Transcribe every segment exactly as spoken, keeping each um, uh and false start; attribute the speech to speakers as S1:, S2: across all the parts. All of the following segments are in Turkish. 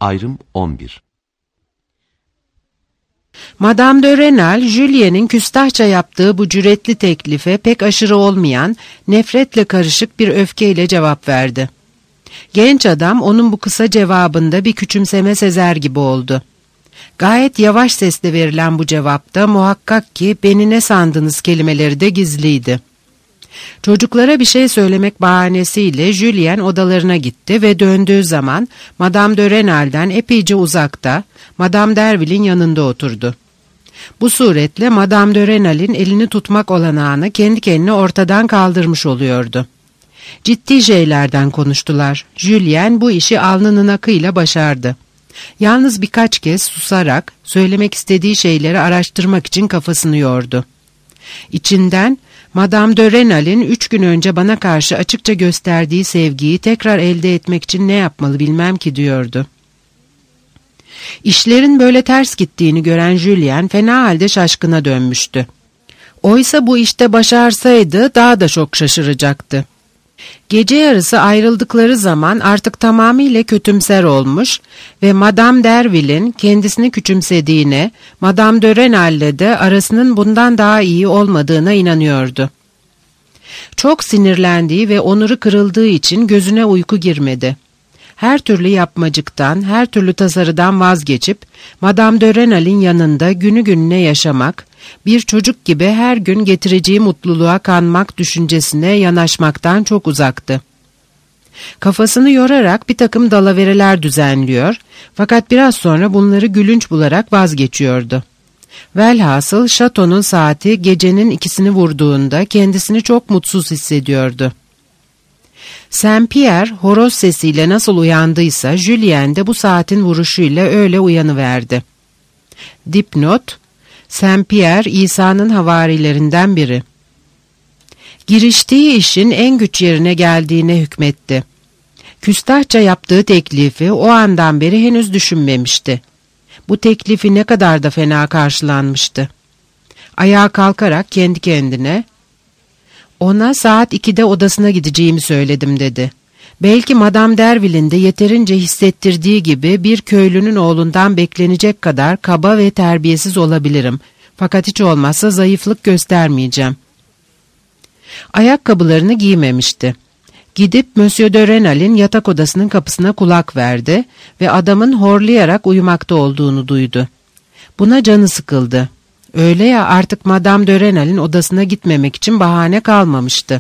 S1: Ayrım on bir.
S2: Madame de Rênal, Julien'in küstahça yaptığı bu cüretli teklife pek aşırı olmayan, nefretle karışık bir öfkeyle cevap verdi. Genç adam onun bu kısa cevabında bir küçümseme sezer gibi oldu. Gayet yavaş sesle verilen bu cevapta muhakkak ki "beni ne sandınız" kelimeleri de gizliydi. Çocuklara bir şey söylemek bahanesiyle Julien odalarına gitti ve döndüğü zaman Madame de Rênal'den epeyce uzakta, Madame Derville'in yanında oturdu. Bu suretle Madame de Rênal'in elini tutmak olanağını kendi kendine ortadan kaldırmış oluyordu. Ciddi şeylerden konuştular. Julien bu işi alnının akıyla başardı. Yalnız birkaç kez susarak söylemek istediği şeyleri araştırmak için kafasını yordu. İçinden Madame de Rênal'in üç gün önce bana karşı açıkça gösterdiği sevgiyi tekrar elde etmek için ne yapmalı bilmem ki diyordu. İşlerin böyle ters gittiğini gören Julien fena halde şaşkına dönmüştü. Oysa bu işte başarsaydı daha da çok şaşıracaktı. Gece yarısı ayrıldıkları zaman artık tamamıyla kötümser olmuş ve Madame Derville'in kendisini küçümsediğine, Madame de Rênal'le de arasının bundan daha iyi olmadığına inanıyordu. Çok sinirlendiği ve onuru kırıldığı için gözüne uyku girmedi. Her türlü yapmacıktan, her türlü tasarıdan vazgeçip Madame de Rênal'in yanında günü gününe yaşamak, bir çocuk gibi her gün getireceği mutluluğa kanmak düşüncesine yanaşmaktan çok uzaktı. Kafasını yorarak bir takım dalavereler düzenliyor, fakat biraz sonra bunları gülünç bularak vazgeçiyordu. Velhasıl şatonun saati gecenin ikisini vurduğunda kendisini çok mutsuz hissediyordu. Saint Pierre horoz sesiyle nasıl uyandıysa Julien de bu saatin vuruşuyla öyle uyanıverdi. Dipnot: Saint Pierre İsa'nın havarilerinden biri. Giriştiği işin en güç yerine geldiğine hükmetti. Küstahça yaptığı teklifi o andan beri henüz düşünmemişti. Bu teklifi ne kadar da fena karşılanmıştı. Ayağa kalkarak kendi kendine, "Ona saat ikide odasına gideceğimi söyledim" dedi. Belki Madame Derville'in de yeterince hissettirdiği gibi bir köylünün oğlundan beklenecek kadar kaba ve terbiyesiz olabilirim. Fakat hiç olmazsa zayıflık göstermeyeceğim. Ayakkabılarını giymemişti. Gidip Monsieur de Rênal'in yatak odasının kapısına kulak verdi ve adamın horlayarak uyumakta olduğunu duydu. Buna canı sıkıldı. Öyle ya, artık Madame de Rênal'in odasına gitmemek için bahane kalmamıştı.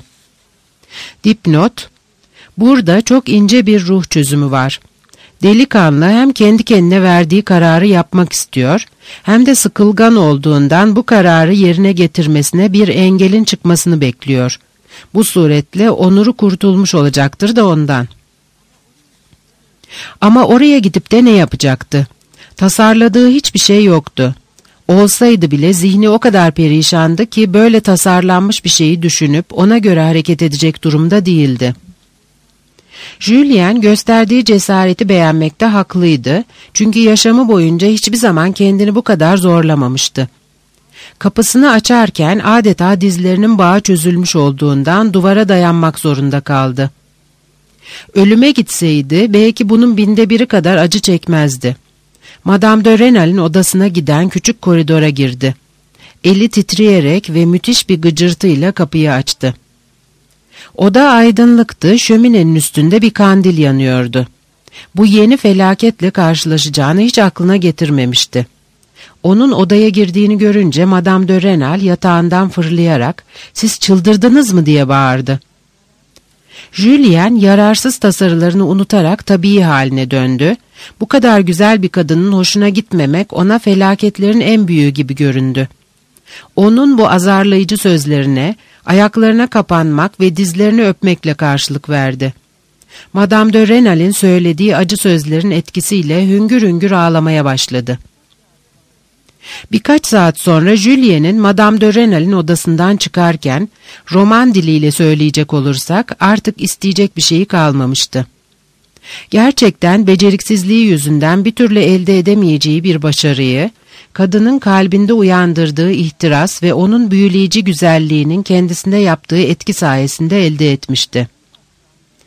S2: Dipnot: Burada çok ince bir ruh çözümü var. Delikanlı hem kendi kendine verdiği kararı yapmak istiyor, hem de sıkılgan olduğundan bu kararı yerine getirmesine bir engelin çıkmasını bekliyor. Bu suretle onuru kurtulmuş olacaktır da ondan. Ama oraya gidip de ne yapacaktı? Tasarladığı hiçbir şey yoktu. Olsaydı bile zihni o kadar perişandı ki böyle tasarlanmış bir şeyi düşünüp ona göre hareket edecek durumda değildi. Julien gösterdiği cesareti beğenmekte haklıydı, çünkü yaşamı boyunca hiçbir zaman kendini bu kadar zorlamamıştı. Kapısını açarken adeta dizlerinin bağı çözülmüş olduğundan duvara dayanmak zorunda kaldı. Ölüme gitseydi belki bunun binde biri kadar acı çekmezdi. Madame de Rênal'in odasına giden küçük koridora girdi. Eli titreyerek ve müthiş bir gıcırtıyla kapıyı açtı. Oda aydınlıktı, şöminenin üstünde bir kandil yanıyordu. Bu yeni felaketle karşılaşacağını hiç aklına getirmemişti. Onun odaya girdiğini görünce Madame de Rênal yatağından fırlayarak "Siz çıldırdınız mı?" diye bağırdı. Julien yararsız tasarılarını unutarak tabii haline döndü. Bu kadar güzel bir kadının hoşuna gitmemek ona felaketlerin en büyüğü gibi göründü. Onun bu azarlayıcı sözlerine ayaklarına kapanmak ve dizlerini öpmekle karşılık verdi. Madame de Rênal'in söylediği acı sözlerin etkisiyle hüngür hüngür ağlamaya başladı. Birkaç saat sonra Julien'in Madame de Rênal'in odasından çıkarken, roman diliyle söyleyecek olursak artık isteyecek bir şeyi kalmamıştı. Gerçekten beceriksizliği yüzünden bir türlü elde edemeyeceği bir başarıyı, kadının kalbinde uyandırdığı ihtiras ve onun büyüleyici güzelliğinin kendisinde yaptığı etki sayesinde elde etmişti.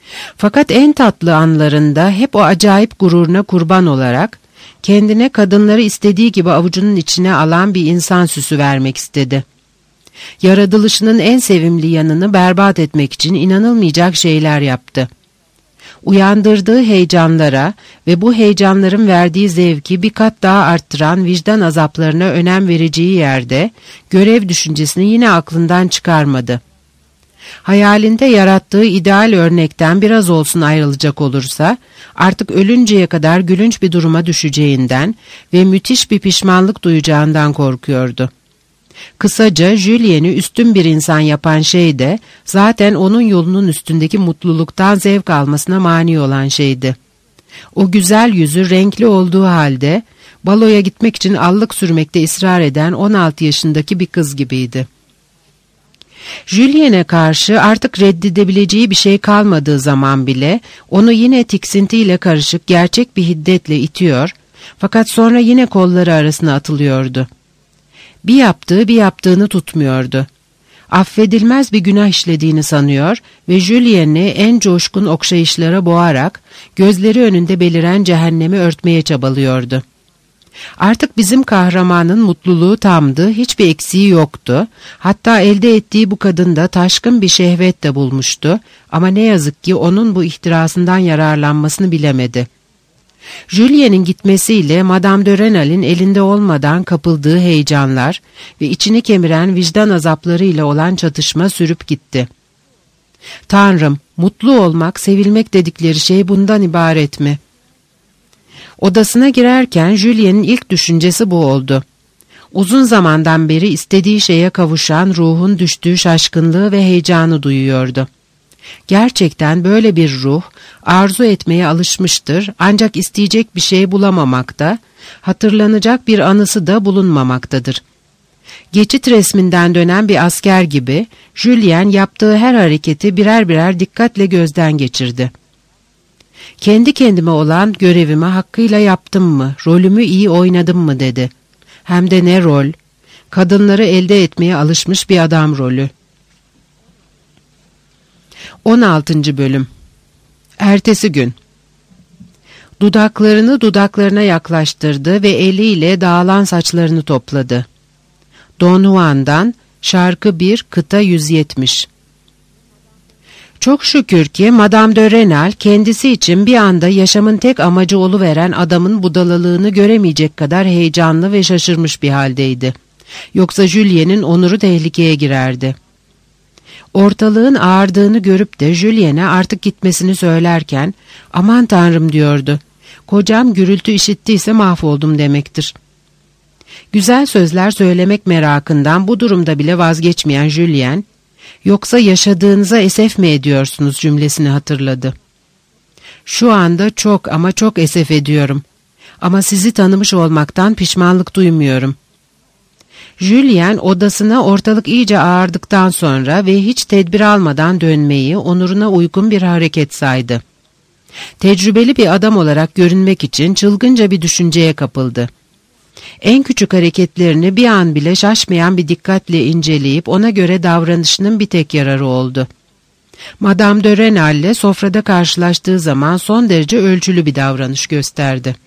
S2: Fakat en tatlı anlarında hep o acayip gururuna kurban olarak kendine kadınları istediği gibi avucunun içine alan bir insan süsü vermek istedi. Yaratılışının en sevimli yanını berbat etmek için inanılmayacak şeyler yaptı. Uyandırdığı heyecanlara ve bu heyecanların verdiği zevki bir kat daha arttıran vicdan azaplarına önem vereceği yerde görev düşüncesini yine aklından çıkarmadı. Hayalinde yarattığı ideal örnekten biraz olsun ayrılacak olursa artık ölünceye kadar gülünç bir duruma düşeceğinden ve müthiş bir pişmanlık duyacağından korkuyordu. Kısaca Julien'i üstün bir insan yapan şey de zaten onun yolunun üstündeki mutluluktan zevk almasına mani olan şeydi. O güzel yüzü renkli olduğu halde baloya gitmek için allık sürmekte ısrar eden on altı yaşındaki bir kız gibiydi. Julien'e karşı artık reddedebileceği bir şey kalmadığı zaman bile onu yine tiksintiyle karışık gerçek bir hiddetle itiyor fakat sonra yine kolları arasına atılıyordu. Bir yaptığı bir yaptığını tutmuyordu. Affedilmez bir günah işlediğini sanıyor ve Julien'i en coşkun okşayışlara boğarak gözleri önünde beliren cehennemi örtmeye çabalıyordu. Artık bizim kahramanın mutluluğu tamdı, hiçbir eksiği yoktu. Hatta elde ettiği bu kadında taşkın bir şehvet de bulmuştu ama ne yazık ki onun bu ihtirasından yararlanmasını bilemedi. Julien'in gitmesiyle Madame de Rênal'in elinde olmadan kapıldığı heyecanlar ve içini kemiren vicdan azaplarıyla olan çatışma sürüp gitti. Tanrım, mutlu olmak, sevilmek dedikleri şey bundan ibaret mi? Odasına girerken Julien'in ilk düşüncesi bu oldu. Uzun zamandan beri istediği şeye kavuşan ruhun düştüğü şaşkınlığı ve heyecanı duyuyordu. Gerçekten böyle bir ruh arzu etmeye alışmıştır ancak isteyecek bir şey bulamamakta, hatırlanacak bir anısı da bulunmamaktadır. Geçit resminden dönen bir asker gibi Julien yaptığı her hareketi birer birer dikkatle gözden geçirdi. Kendi kendime olan görevimi hakkıyla yaptım mı, rolümü iyi oynadım mı dedi. Hem de ne rol, kadınları elde etmeye alışmış bir adam rolü. on altıncı Bölüm. Ertesi gün. Dudaklarını dudaklarına yaklaştırdı ve eliyle dağılan saçlarını topladı. Don Juan'dan şarkı bir, kıta yüz yetmiş. Çok şükür ki Madame de Rênal kendisi için bir anda yaşamın tek amacı oluveren adamın budalalığını göremeyecek kadar heyecanlı ve şaşırmış bir haldeydi. Yoksa Julien'in onuru tehlikeye girerdi. Ortalığın ağardığını görüp de Julien'e artık gitmesini söylerken aman tanrım diyordu. Kocam gürültü işittiyse mahvoldum demektir. Güzel sözler söylemek merakından bu durumda bile vazgeçmeyen Julien, yoksa yaşadığınıza esef mi ediyorsunuz cümlesini hatırladı. Şu anda çok ama çok esef ediyorum. Ama sizi tanımış olmaktan pişmanlık duymuyorum. Julien odasına ortalık iyice ağardıktan sonra ve hiç tedbir almadan dönmeyi onuruna uygun bir hareket saydı. Tecrübeli bir adam olarak görünmek için çılgınca bir düşünceye kapıldı. En küçük hareketlerini bir an bile şaşmayan bir dikkatle inceleyip ona göre davranışının bir tek yararı oldu. Madame de Rênal'le sofrada karşılaştığı zaman son derece ölçülü bir davranış gösterdi.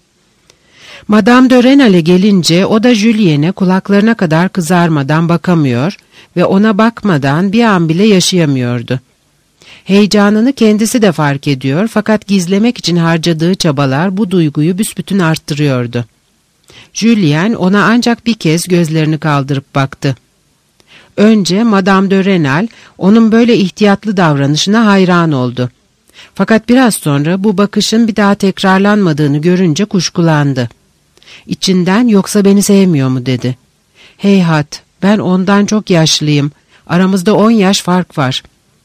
S2: Madame de Rênal'e gelince o da Julien'e kulaklarına kadar kızarmadan bakamıyor ve ona bakmadan bir an bile yaşayamıyordu. Heyecanını kendisi de fark ediyor fakat gizlemek için harcadığı çabalar bu duyguyu büsbütün arttırıyordu. Julien ona ancak bir kez gözlerini kaldırıp baktı. Önce Madame de Rênal onun böyle ihtiyatlı davranışına hayran oldu. Fakat biraz sonra bu bakışın bir daha tekrarlanmadığını görünce kuşkulandı. İçinden yoksa beni sevmiyor mu dedi. Heyhat, ben ondan çok yaşlıyım. Aramızda on yaş fark var.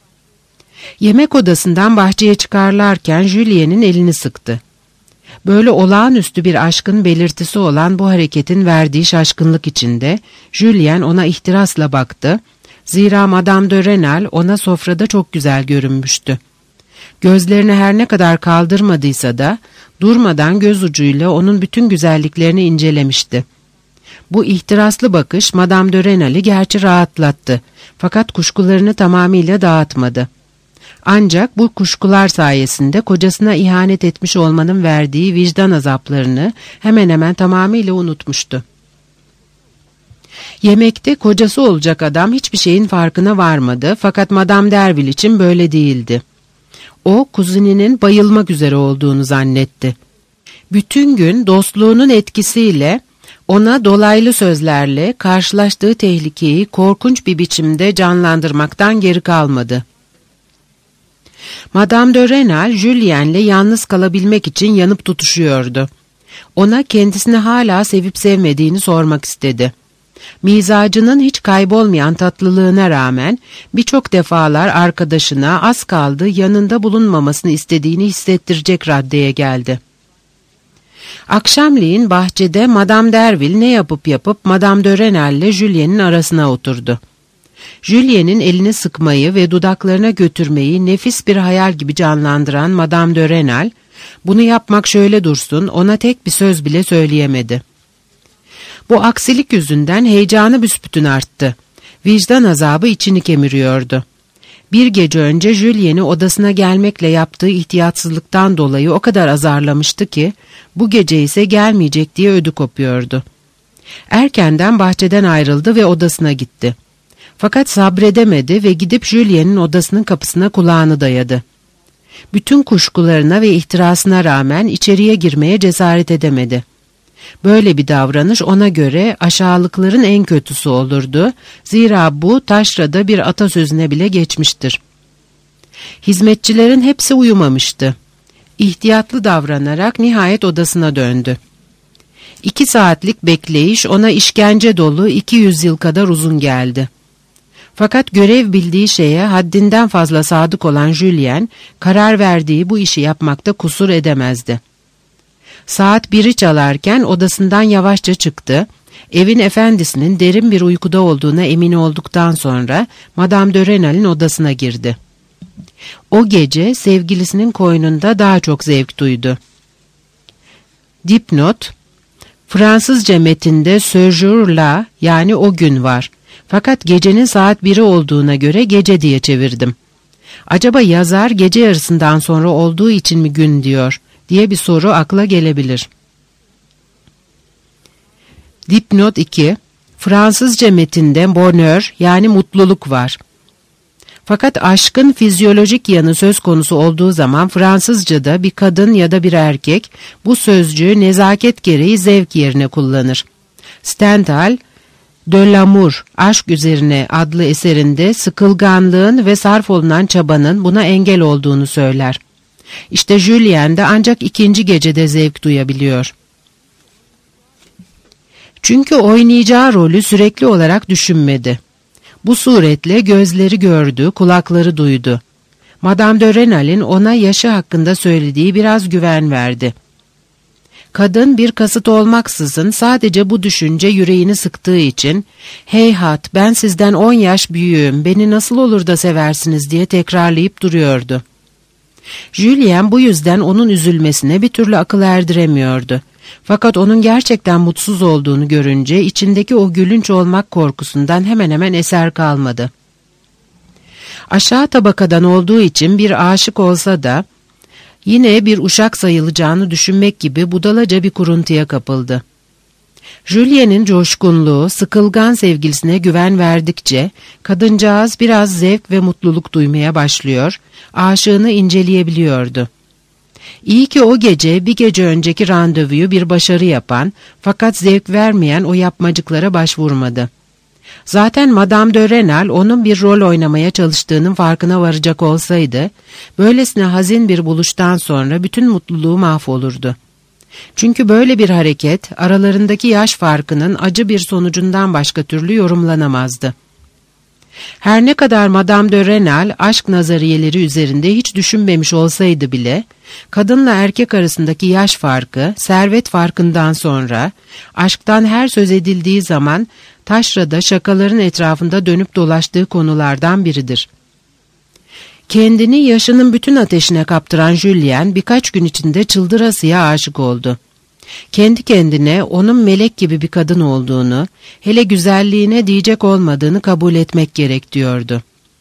S2: Yemek odasından bahçeye çıkarlarken Julien'in elini sıktı. Böyle olağanüstü bir aşkın belirtisi olan bu hareketin verdiği şaşkınlık içinde Julien ona ihtirasla baktı. Zira Madame de Rênal ona sofrada çok güzel görünmüştü. Gözlerini her ne kadar kaldırmadıysa da durmadan göz ucuyla onun bütün güzelliklerini incelemişti. Bu ihtiraslı bakış Madame de Rênal'i gerçi rahatlattı fakat kuşkularını tamamıyla dağıtmadı. Ancak bu kuşkular sayesinde kocasına ihanet etmiş olmanın verdiği vicdan azaplarını hemen hemen tamamıyla unutmuştu. Yemekte kocası olacak adam hiçbir şeyin farkına varmadı, fakat Madame Derville için böyle değildi. O, kuzininin bayılmak üzere olduğunu zannetti. Bütün gün dostluğunun etkisiyle ona dolaylı sözlerle karşılaştığı tehlikeyi korkunç bir biçimde canlandırmaktan geri kalmadı. Madame de Rênal, Julien'le yalnız kalabilmek için yanıp tutuşuyordu. Ona kendisini hala sevip sevmediğini sormak istedi. Mizacının hiç kaybolmayan tatlılığına rağmen birçok defalar arkadaşına az kaldı yanında bulunmamasını istediğini hissettirecek raddeye geldi. Akşamleyin bahçede Madame Derville ne yapıp yapıp Madame de Rênal ile Julien'in arasına oturdu. Julien'in elini sıkmayı ve dudaklarına götürmeyi nefis bir hayal gibi canlandıran Madame de Rênal, bunu yapmak şöyle dursun, ona tek bir söz bile söyleyemedi. Bu aksilik yüzünden heyecanı büsbütün arttı. Vicdan azabı içini kemiriyordu. Bir gece önce Julien'i odasına gelmekle yaptığı ihtiyatsızlıktan dolayı o kadar azarlamıştı ki, bu gece ise gelmeyecek diye ödü kopuyordu. Erkenden bahçeden ayrıldı ve odasına gitti. Fakat sabredemedi ve gidip Julien'in odasının kapısına kulağını dayadı. Bütün kuşkularına ve ihtirasına rağmen içeriye girmeye cesaret edemedi. Böyle bir davranış ona göre aşağılıkların en kötüsü olurdu. Zira bu taşrada bir atasözüne bile geçmiştir. Hizmetçilerin hepsi uyumamıştı. İhtiyatlı davranarak nihayet odasına döndü. İki saatlik bekleyiş ona işkence dolu iki yüz yıl kadar uzun geldi. Fakat görev bildiği şeye haddinden fazla sadık olan Julien, karar verdiği bu işi yapmakta kusur edemezdi. Saat biri çalarken odasından yavaşça çıktı, evin efendisinin derin bir uykuda olduğuna emin olduktan sonra Madame de Rênal'in odasına girdi. O gece sevgilisinin koynunda daha çok zevk duydu. Dipnot: Fransızca metinde ce jour-là, yani o gün var. Fakat gecenin saat biri olduğuna göre gece diye çevirdim. Acaba yazar gece yarısından sonra olduğu için mi gün diyor diye bir soru akla gelebilir. Dipnot iki: Fransızca metinde bonheur, yani mutluluk var. Fakat aşkın fizyolojik yanı söz konusu olduğu zaman Fransızca'da bir kadın ya da bir erkek bu sözcüğü nezaket gereği zevk yerine kullanır. Stendhal, De l'amour, aşk üzerine adlı eserinde sıkılganlığın ve sarf olunan çabanın buna engel olduğunu söyler. İşte Julien de ancak ikinci gecede zevk duyabiliyor. Çünkü oynayacağı rolü sürekli olarak düşünmedi. Bu suretle gözleri gördü, kulakları duydu. Madame de Rênal'in ona yaşı hakkında söylediği biraz güven verdi. Kadın bir kasıt olmaksızın sadece bu düşünce yüreğini sıktığı için "Heyhat, ben sizden on yaş büyüğüm, beni nasıl olur da seversiniz?" diye tekrarlayıp duruyordu. Julien bu yüzden onun üzülmesine bir türlü akıl erdiremiyordu. Fakat onun gerçekten mutsuz olduğunu görünce içindeki o gülünç olmak korkusundan hemen hemen eser kalmadı. Aşağı tabakadan olduğu için bir aşık olsa da yine bir uşak sayılacağını düşünmek gibi budalaca bir kuruntuya kapıldı. Julien'in coşkunluğu, sıkılgan sevgilisine güven verdikçe kadıncağız biraz zevk ve mutluluk duymaya başlıyor, aşığını inceleyebiliyordu. İyi ki o gece bir gece önceki randevuyu bir başarı yapan fakat zevk vermeyen o yapmacıklara başvurmadı. Zaten Madame de Rênal onun bir rol oynamaya çalıştığının farkına varacak olsaydı, böylesine hazin bir buluştan sonra bütün mutluluğu mahvolurdu. Çünkü böyle bir hareket aralarındaki yaş farkının acı bir sonucundan başka türlü yorumlanamazdı. Her ne kadar Madame de Rênal aşk nazariyeleri üzerinde hiç düşünmemiş olsaydı bile, kadınla erkek arasındaki yaş farkı, servet farkından sonra, aşktan her söz edildiği zaman taşrada şakaların etrafında dönüp dolaştığı konulardan biridir. Kendini yaşının bütün ateşine kaptıran Julien birkaç gün içinde çıldırasıya aşık oldu. Kendi kendine onun melek gibi bir kadın olduğunu, hele güzelliğine diyecek olmadığını kabul etmek gerek diyordu.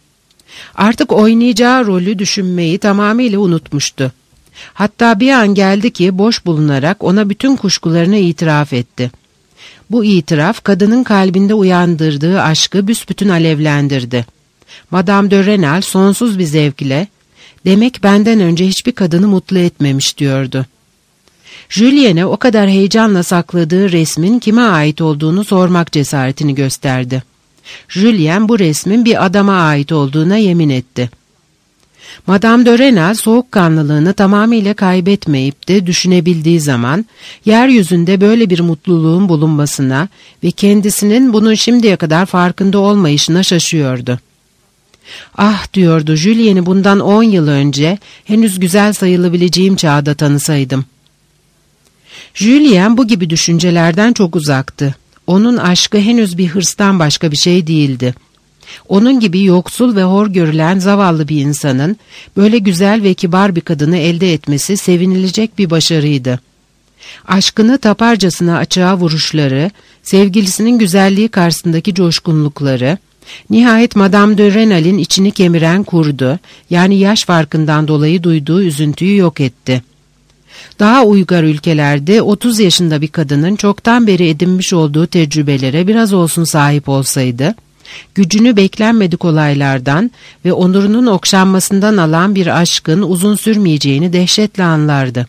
S2: Artık oynayacağı rolü düşünmeyi tamamıyla unutmuştu. Hatta bir an geldi ki boş bulunarak ona bütün kuşkularını itiraf etti. Bu itiraf kadının kalbinde uyandırdığı aşkı büsbütün alevlendirdi. Madame de Rênal sonsuz bir zevkle, "Demek benden önce hiçbir kadını mutlu etmemiş," diyordu. Julien'e o kadar heyecanla sakladığı resmin kime ait olduğunu sormak cesaretini gösterdi. Julien bu resmin bir adama ait olduğuna yemin etti. Madame de Rênal soğukkanlılığını tamamıyla kaybetmeyip de düşünebildiği zaman, yeryüzünde böyle bir mutluluğun bulunmasına ve kendisinin bunun şimdiye kadar farkında olmayışına şaşıyordu. "Ah," diyordu, "Julien'i bundan on yıl önce henüz güzel sayılabileceğim çağda tanısaydım." Julien bu gibi düşüncelerden çok uzaktı. Onun aşkı henüz bir hırstan başka bir şey değildi. Onun gibi yoksul ve hor görülen zavallı bir insanın böyle güzel ve kibar bir kadını elde etmesi sevinilecek bir başarıydı. Aşkını taparcasına açığa vuruşları, sevgilisinin güzelliği karşısındaki coşkunlukları, nihayet Madame de Rênal'in içini kemiren kurdu, yani yaş farkından dolayı duyduğu üzüntüyü yok etti. Daha uygar ülkelerde otuz yaşında bir kadının çoktan beri edinmiş olduğu tecrübelere biraz olsun sahip olsaydı, gücünü beklenmedik olaylardan ve onurunun okşanmasından alan bir aşkın uzun sürmeyeceğini dehşetle anlardı.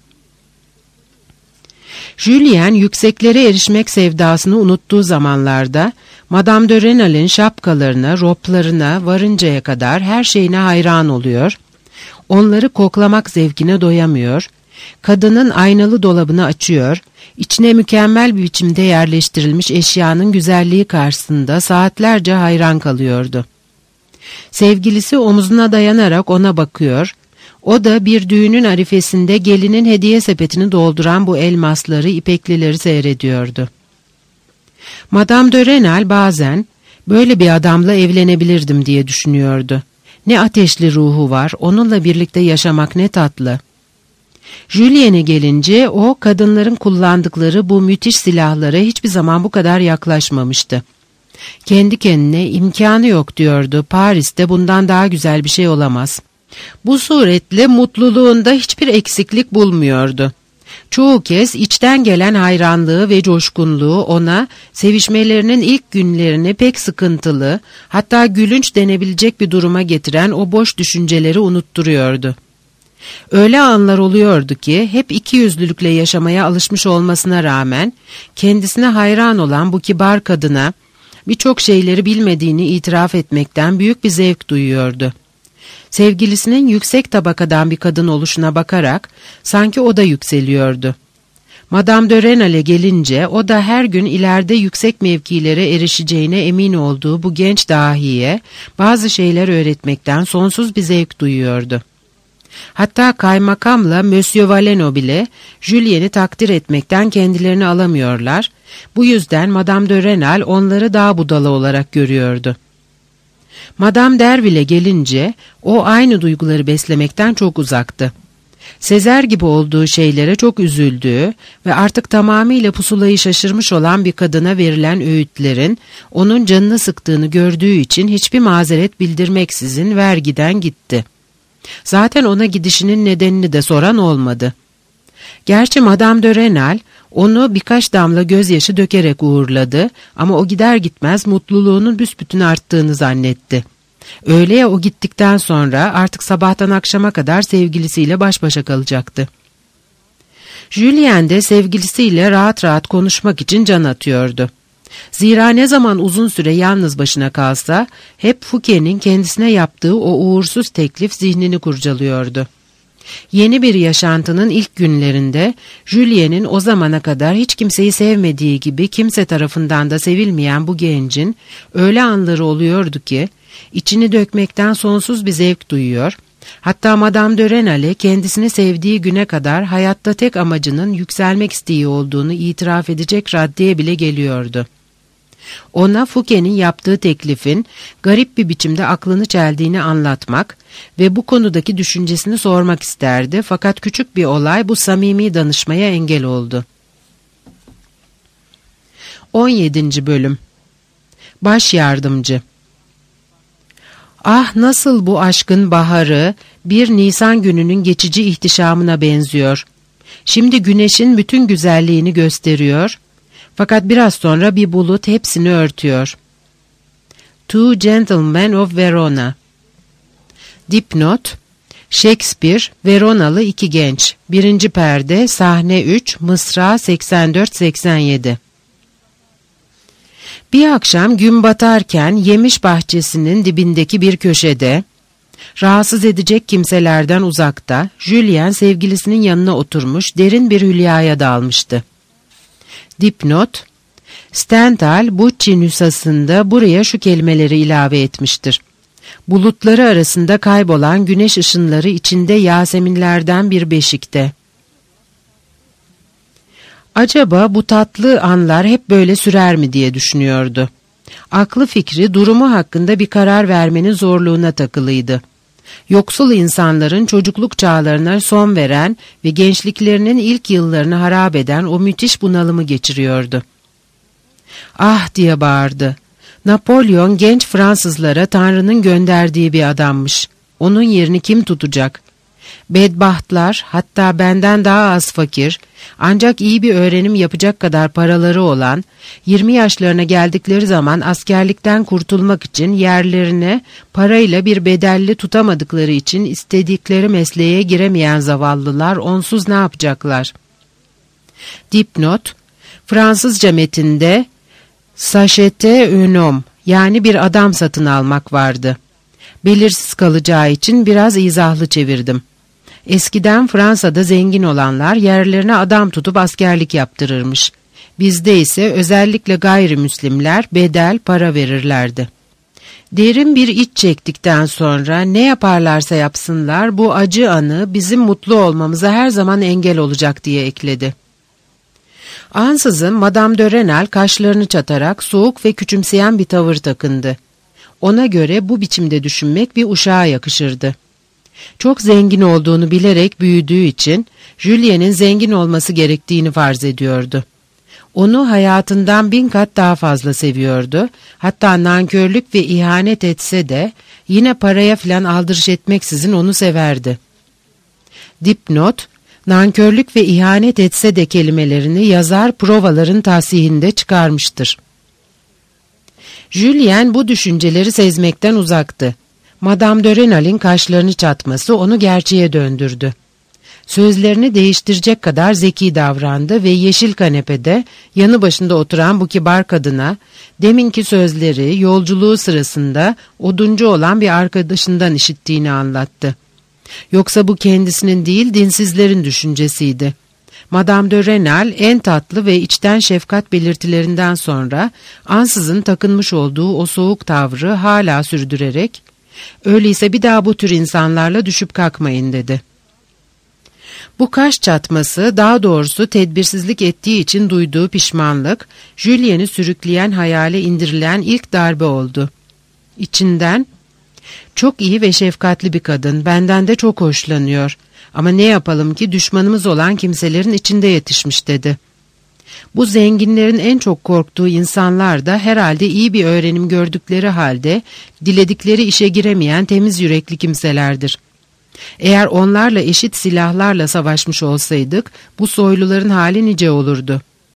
S2: Julien yükseklere erişmek sevdasını unuttuğu zamanlarda Madame de Rênal'in şapkalarına, roplarına varıncaya kadar her şeyine hayran oluyor, onları koklamak zevkine doyamıyor, kadının aynalı dolabını açıyor, içine mükemmel bir biçimde yerleştirilmiş eşyanın güzelliği karşısında saatlerce hayran kalıyordu. Sevgilisi omzuna dayanarak ona bakıyor, o da bir düğünün arifesinde gelinin hediye sepetini dolduran bu elmasları, ipeklileri seyrediyordu. Madame de Rênal bazen, "Böyle bir adamla evlenebilirdim," diye düşünüyordu. Ne ateşli ruhu var, onunla birlikte yaşamak ne tatlı. Julien'e gelince o kadınların kullandıkları bu müthiş silahlara hiçbir zaman bu kadar yaklaşmamıştı. Kendi kendine imkanı yok diyordu, Paris'te bundan daha güzel bir şey olamaz. Bu suretle mutluluğunda hiçbir eksiklik bulmuyordu. Çoğu kez içten gelen hayranlığı ve coşkunluğu ona sevişmelerinin ilk günlerini pek sıkıntılı, hatta gülünç denebilecek bir duruma getiren o boş düşünceleri unutturuyordu. Öyle anlar oluyordu ki hep ikiyüzlülükle yaşamaya alışmış olmasına rağmen kendisine hayran olan bu kibar kadına birçok şeyleri bilmediğini itiraf etmekten büyük bir zevk duyuyordu. Sevgilisinin yüksek tabakadan bir kadın oluşuna bakarak sanki o da yükseliyordu. Madame de Rênal'e gelince o da her gün ileride yüksek mevkilere erişeceğine emin olduğu bu genç dahiye bazı şeyler öğretmekten sonsuz bir zevk duyuyordu. Hatta kaymakamla Monsieur Valeno bile Julien'i takdir etmekten kendilerini alamıyorlar. Bu yüzden Madame de Rênal onları daha budala olarak görüyordu. Madame d'Erville'e gelince o aynı duyguları beslemekten çok uzaktı. Sezer gibi olduğu şeylere çok üzüldüğü ve artık tamamıyla pusulayı şaşırmış olan bir kadına verilen öğütlerin onun canını sıktığını gördüğü için hiçbir mazeret bildirmeksizin vergiden gitti. Zaten ona gidişinin nedenini de soran olmadı. Gerçi Madame de Rênal onu birkaç damla gözyaşı dökerek uğurladı ama o gider gitmez mutluluğunun büsbütün arttığını zannetti. Öyle ya o gittikten sonra artık sabahtan akşama kadar sevgilisiyle baş başa kalacaktı. Julien de sevgilisiyle rahat rahat konuşmak için can atıyordu. Zira ne zaman uzun süre yalnız başına kalsa hep Fouquet'in kendisine yaptığı o uğursuz teklif zihnini kurcalıyordu. Yeni bir yaşantının ilk günlerinde Julien'in o zamana kadar hiç kimseyi sevmediği gibi kimse tarafından da sevilmeyen bu gencin öyle anları oluyordu ki içini dökmekten sonsuz bir zevk duyuyor, hatta Madame de Rênal'e kendisini sevdiği güne kadar hayatta tek amacının yükselmek isteği olduğunu itiraf edecek raddeye bile geliyordu. Ona Fouquet'in yaptığı teklifin garip bir biçimde aklını çeldiğini anlatmak ve bu konudaki düşüncesini sormak isterdi, fakat küçük bir olay bu samimi danışmaya engel oldu. on yedinci Bölüm Baş Yardımcı. Ah, nasıl bu aşkın baharı bir Nisan gününün geçici ihtişamına benziyor. Şimdi güneşin bütün güzelliğini gösteriyor, fakat biraz sonra bir bulut hepsini örtüyor. Two Gentlemen of Verona. Dipnot: Shakespeare, Veronalı iki genç. Birinci perde, sahne üç, mısra seksen dört seksen yedi. Bir akşam gün batarken yemiş bahçesinin dibindeki bir köşede, rahatsız edecek kimselerden uzakta, Julien sevgilisinin yanına oturmuş derin bir hülyaya dalmıştı. Dipnot: Stendhal, Bucci nüshasında buraya şu kelimeleri ilave etmiştir. Bulutları arasında kaybolan güneş ışınları içinde Yaseminlerden bir beşikte. Acaba bu tatlı anlar hep böyle sürer mi diye düşünüyordu. Aklı fikri durumu hakkında bir karar vermenin zorluğuna takılıydı. Yoksul insanların çocukluk çağlarına son veren ve gençliklerinin ilk yıllarını harap eden o müthiş bunalımı geçiriyordu. Ah diye bağırdı. Napolyon genç Fransızlara Tanrı'nın gönderdiği bir adammış. Onun yerini kim tutacak? Bedbahtlar, hatta benden daha az fakir, ancak iyi bir öğrenim yapacak kadar paraları olan, yirmi yaşlarına geldikleri zaman askerlikten kurtulmak için yerlerine parayla bir bedelli tutamadıkları için istedikleri mesleğe giremeyen zavallılar onsuz ne yapacaklar? Dipnot: Fransızca metinde "S'acheter un homme" yani bir adam satın almak vardı. Belirsiz kalacağı için biraz izahlı çevirdim. Eskiden Fransa'da zengin olanlar yerlerine adam tutup askerlik yaptırırmış. Bizde ise özellikle gayrimüslimler bedel para verirlerdi. Derin bir iç çektikten sonra ne yaparlarsa yapsınlar bu acı anı bizim mutlu olmamıza her zaman engel olacak diye ekledi. Ansızın Madame de Rênal kaşlarını çatarak soğuk ve küçümseyen bir tavır takındı. Ona göre bu biçimde düşünmek bir uşağa yakışırdı. Çok zengin olduğunu bilerek büyüdüğü için Julien'in zengin olması gerektiğini farz ediyordu. Onu hayatından bin kat daha fazla seviyordu. Hatta nankörlük ve ihanet etse de yine paraya filan aldırış etmeksizin onu severdi. Dipnot: Nankörlük ve ihanet etse de kelimelerini yazar provaların tahsihinde çıkarmıştır. Julien bu düşünceleri sezmekten uzaktı. Madame de Rênal'in kaşlarını çatması onu gerçeğe döndürdü. Sözlerini değiştirecek kadar zeki davrandı ve yeşil kanepede yanı başında oturan bu kibar kadına deminki sözleri yolculuğu sırasında oduncu olan bir arkadaşından işittiğini anlattı. Yoksa bu kendisinin değil dinsizlerin düşüncesiydi. Madame de Rênal en tatlı ve içten şefkat belirtilerinden sonra ansızın takınmış olduğu o soğuk tavrı hala sürdürerek "Öyleyse bir daha bu tür insanlarla düşüp kalkmayın" dedi. Bu kaş çatması, daha doğrusu tedbirsizlik ettiği için duyduğu pişmanlık, Julien'i sürükleyen hayale indirilen ilk darbe oldu. İçinden, "Çok iyi ve şefkatli bir kadın, benden de çok hoşlanıyor. Ama ne yapalım ki düşmanımız olan kimselerin içinde yetişmiş" dedi. Bu zenginlerin en çok korktuğu insanlar da herhalde iyi bir öğrenim gördükleri halde diledikleri işe giremeyen temiz yürekli kimselerdir. Eğer onlarla eşit silahlarla savaşmış olsaydık bu soyluların hali nice olurdu.